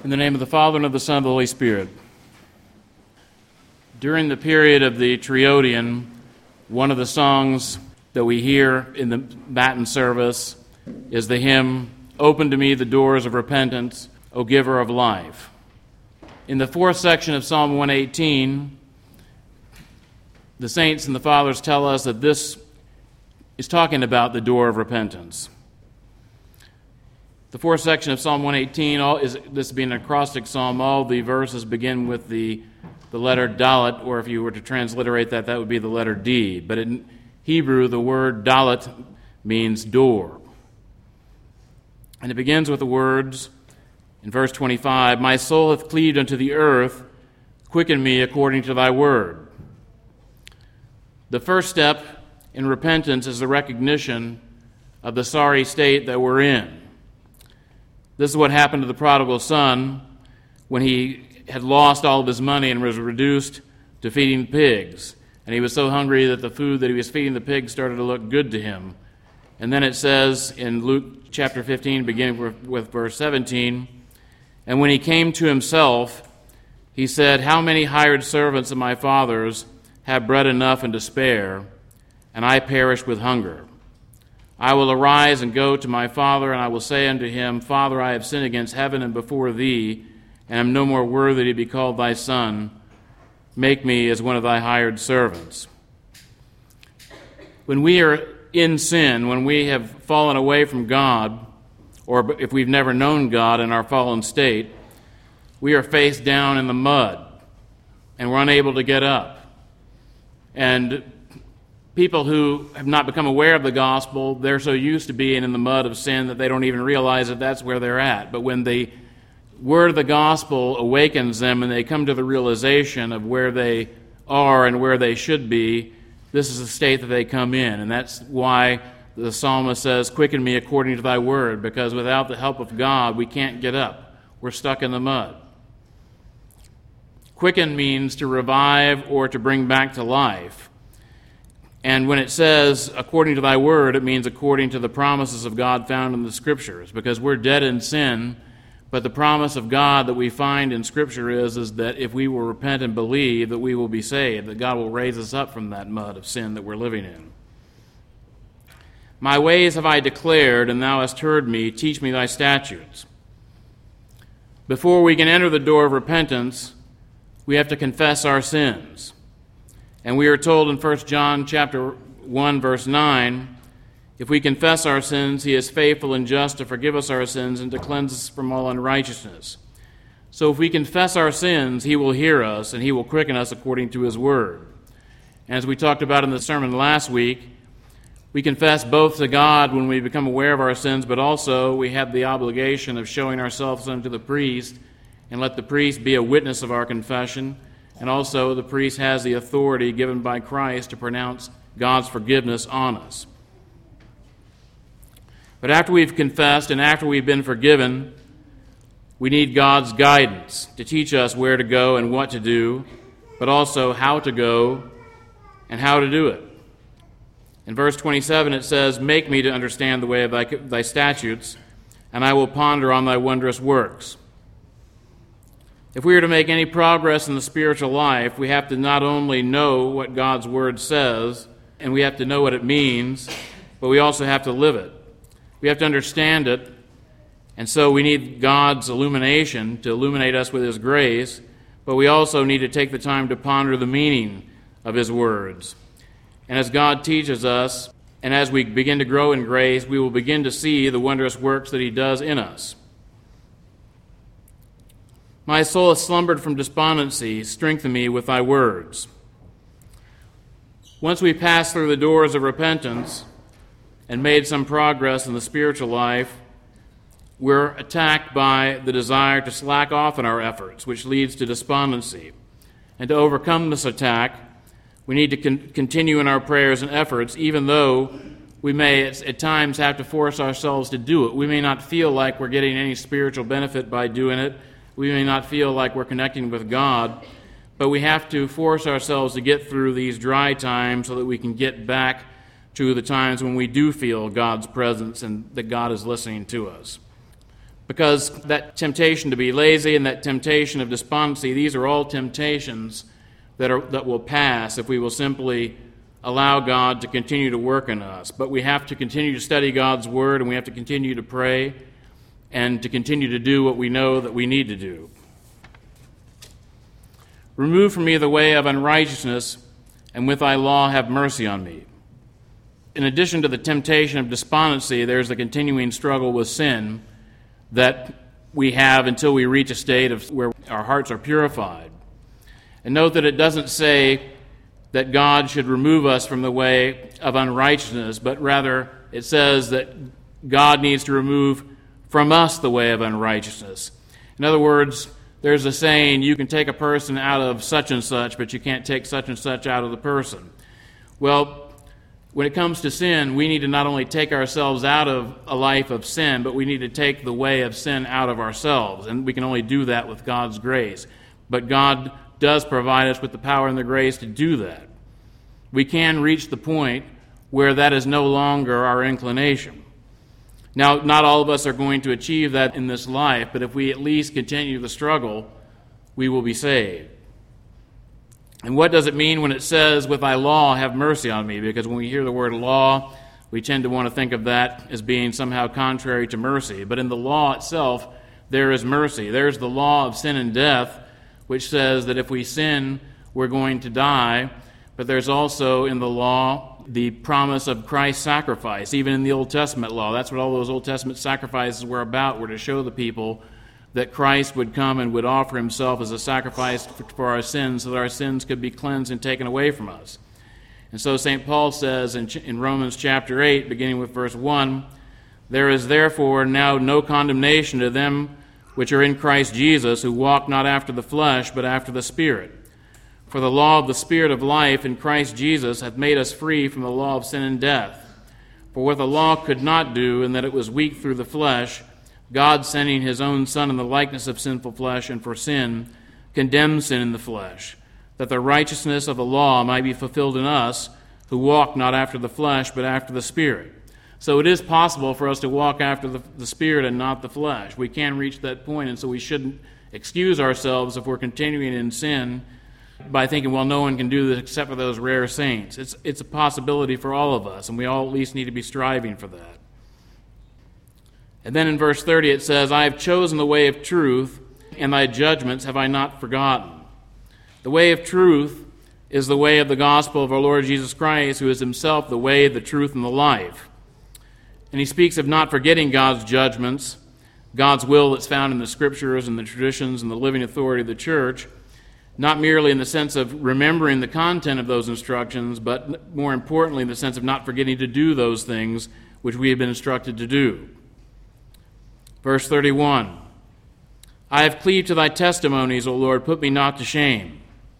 In the name of the Father, and of the Son, and of the Holy Spirit. During the period of the Triodian, one of the songs that we hear in the Matin service is the hymn, "Open to me the doors of repentance, O giver of life." In the fourth section of Psalm 118, the saints and the fathers tell us that this is talking about the door of repentance. The fourth section of Psalm 118, this being an acrostic psalm, all the verses begin with the letter Dalet, or if you were to transliterate that would be the letter D. But in Hebrew, the word Dalet means door. And it begins with the words in verse 25, "My soul hath cleaved unto the earth, quicken me according to thy word." The first step in repentance is the recognition of the sorry state that we're in. This is what happened to the prodigal son when he had lost all of his money and was reduced to feeding pigs. And he was so hungry that the food that he was feeding the pigs started to look good to him. And then it says in Luke chapter 15, beginning with verse 17, "And when he came to himself, he said, How many hired servants of my father's have bread enough and to spare, and I perish with hunger? I will arise and go to my father, and I will say unto him, Father, I have sinned against heaven and before thee, and am no more worthy to be called thy son. Make me as one of thy hired servants." When we are in sin, when we have fallen away from God, or if we've never known God in our fallen state, we are face down in the mud, and we're unable to get up. And people who have not become aware of the gospel, they're so used to being in the mud of sin that they don't even realize that that's where they're at. But when the word of the gospel awakens them and they come to the realization of where they are and where they should be, this is the state that they come in. And that's why the psalmist says, "Quicken me according to thy word," because without the help of God, we can't get up. We're stuck in the mud. Quicken means to revive or to bring back to life. And when it says, "according to thy word," it means according to the promises of God found in the Scriptures, because we're dead in sin, but the promise of God that we find in Scripture is that if we will repent and believe, that we will be saved, that God will raise us up from that mud of sin that we're living in. "My ways have I declared, and thou hast heard me. Teach me thy statutes." Before we can enter the door of repentance, we have to confess our sins. And we are told in 1 John chapter 1, verse 9, if we confess our sins, he is faithful and just to forgive us our sins and to cleanse us from all unrighteousness. So if we confess our sins, he will hear us and he will quicken us according to his word. And as we talked about in the sermon last week, we confess both to God when we become aware of our sins, but also we have the obligation of showing ourselves unto the priest and let the priest be a witness of our confession. And also, the priest has the authority given by Christ to pronounce God's forgiveness on us. But after we've confessed and after we've been forgiven, we need God's guidance to teach us where to go and what to do, but also how to go and how to do it. In verse 27, it says, "Make me to understand the way of thy statutes, and I will ponder on thy wondrous works." If we are to make any progress in the spiritual life, we have to not only know what God's word says, and we have to know what it means, but we also have to live it. We have to understand it, and so we need God's illumination to illuminate us with his grace, but we also need to take the time to ponder the meaning of his words. And as God teaches us, and as we begin to grow in grace, we will begin to see the wondrous works that he does in us. "My soul has slumbered from despondency. Strengthen me with thy words." Once we pass through the doors of repentance and made some progress in the spiritual life, we're attacked by the desire to slack off in our efforts, which leads to despondency. And to overcome this attack, we need to continue in our prayers and efforts, even though we may at times have to force ourselves to do it. We may not feel like we're getting any spiritual benefit by doing it. We may not feel like we're connecting with God, but we have to force ourselves to get through these dry times so that we can get back to the times when we do feel God's presence and that God is listening to us. Because that temptation to be lazy and that temptation of despondency, these are all temptations that will pass if we will simply allow God to continue to work in us. But we have to continue to study God's Word, and we have to continue to pray and to continue to do what we know that we need to do. Remove from me the way of unrighteousness, and with thy law have mercy on me. In addition to the temptation of despondency, there's the continuing struggle with sin that we have until we reach a state of where our hearts are purified. And note that it doesn't say that God should remove us from the way of unrighteousness, but rather it says that God needs to remove from us the way of unrighteousness. In other words, there's a saying, you can take a person out of such and such, but you can't take such and such out of the person. Well, when it comes to sin, we need to not only take ourselves out of a life of sin, but we need to take the way of sin out of ourselves. And we can only do that with God's grace. But God does provide us with the power and the grace to do that. We can reach the point where that is no longer our inclination. Now, not all of us are going to achieve that in this life, but if we at least continue the struggle, we will be saved. And what does it mean when it says, with thy law have mercy on me? Because when we hear the word law, we tend to want to think of that as being somehow contrary to mercy. But in the law itself, there is mercy. There's the law of sin and death, which says that if we sin, we're going to die. But there's also in the law the promise of Christ's sacrifice. Even in the Old Testament law, that's what all those Old Testament sacrifices were about, were to show the people that Christ would come and would offer himself as a sacrifice for our sins so that our sins could be cleansed and taken away from us. And so St. Paul says in Romans chapter 8, beginning with verse 1, there is therefore now no condemnation to them which are in Christ Jesus, who walk not after the flesh, but after the Spirit. For the law of the Spirit of life in Christ Jesus hath made us free from the law of sin and death. For what the law could not do, in that it was weak through the flesh, God sending his own Son in the likeness of sinful flesh, and for sin, condemned sin in the flesh, that the righteousness of the law might be fulfilled in us, who walk not after the flesh, but after the Spirit. So it is possible for us to walk after the Spirit and not the flesh. We can reach that point, and so we shouldn't excuse ourselves if we're continuing in sin by thinking, well, no one can do this except for those rare saints. It's a possibility for all of us, and we all at least need to be striving for that. And then in verse 30 it says, I have chosen the way of truth, and thy judgments have I not forgotten. The way of truth is the way of the gospel of our Lord Jesus Christ, who is himself the way, the truth, and the life. And he speaks of not forgetting God's judgments, God's will that's found in the Scriptures and the traditions and the living authority of the church, not merely in the sense of remembering the content of those instructions, but more importantly in the sense of not forgetting to do those things which we have been instructed to do. Verse 31, I have cleaved to thy testimonies, O Lord, put me not to shame.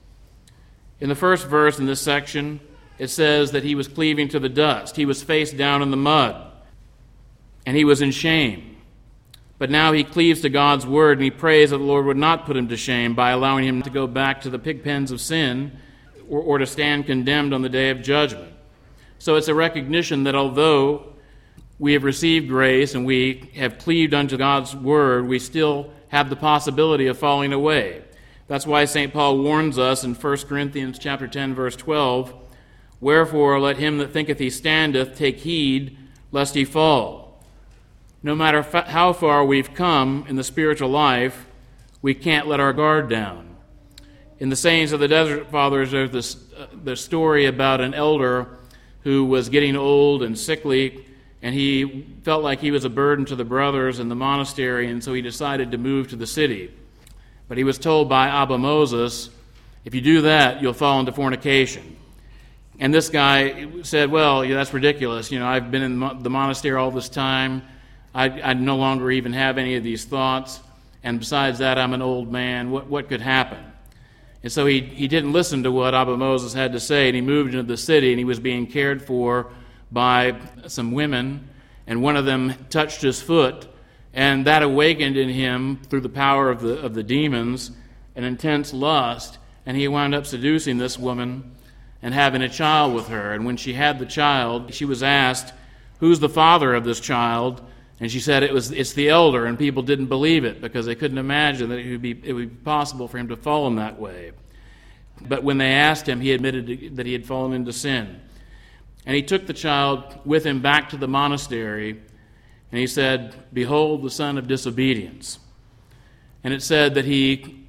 In the first verse in this section, it says that he was cleaving to the dust. He was face down in the mud, and he was in shame. But now he cleaves to God's word, and he prays that the Lord would not put him to shame by allowing him to go back to the pig pens of sin or to stand condemned on the day of judgment. So it's a recognition that although we have received grace and we have cleaved unto God's word, we still have the possibility of falling away. That's why St. Paul warns us in 1 Corinthians chapter 10, verse 12, wherefore let him that thinketh he standeth take heed lest he fall. No matter how far we've come in the spiritual life, we can't let our guard down. In the sayings of the Desert Fathers, there's the story about an elder who was getting old and sickly, and he felt like he was a burden to the brothers in the monastery, and so he decided to move to the city. But he was told by Abba Moses, if you do that, you'll fall into fornication. And this guy said, well, yeah, that's ridiculous. I've been in the monastery all this time. I no longer even have any of these thoughts. And besides that, I'm an old man. What could happen? And so he didn't listen to what Abba Moses had to say, and he moved into the city, and he was being cared for by some women, and one of them touched his foot, and that awakened in him, through the power of the demons, an intense lust, and he wound up seducing this woman and having a child with her. And when she had the child, she was asked, who's the father of this child? And she said it's the elder, and people didn't believe it because they couldn't imagine that it would be possible for him to fall in that way. But when they asked him, he admitted that he had fallen into sin. And he took the child with him back to the monastery, and he said, "Behold the son of disobedience." And it said that he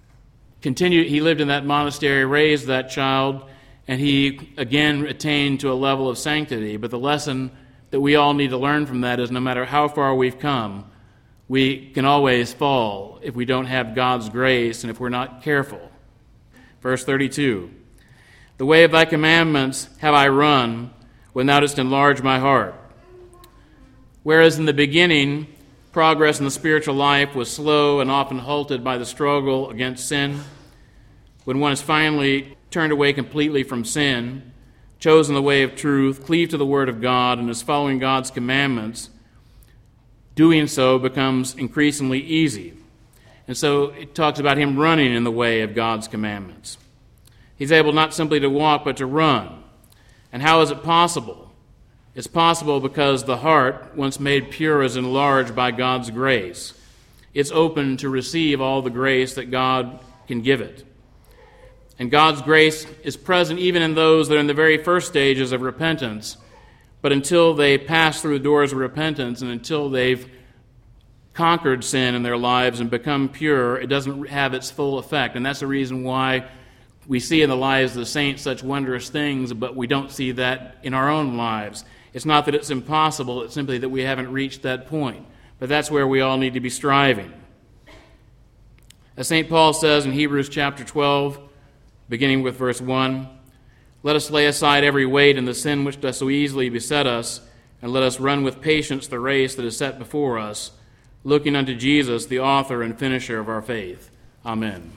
lived in that monastery, raised that child, and he again attained to a level of sanctity. But the lesson that we all need to learn from that is no matter how far we've come, we can always fall if we don't have God's grace and if we're not careful. Verse 32, "The way of thy commandments have I run, when thou didst enlarge my heart." Whereas in the beginning, progress in the spiritual life was slow and often halted by the struggle against sin, when one has finally turned away completely from sin, chosen the way of truth, cleaved to the Word of God, and is following God's commandments, doing so becomes increasingly easy. And so it talks about him running in the way of God's commandments. He's able not simply to walk, but to run. And how is it possible? It's possible because the heart, once made pure, is enlarged by God's grace. It's open to receive all the grace that God can give it. And God's grace is present even in those that are in the very first stages of repentance. But until they pass through the doors of repentance and until they've conquered sin in their lives and become pure, it doesn't have its full effect. And that's the reason why we see in the lives of the saints such wondrous things, but we don't see that in our own lives. It's not that it's impossible, it's simply that we haven't reached that point. But that's where we all need to be striving. As St. Paul says in Hebrews chapter 12, beginning with verse 1, "Let us lay aside every weight and the sin which does so easily beset us, and let us run with patience the race that is set before us, looking unto Jesus, the author and finisher of our faith." Amen.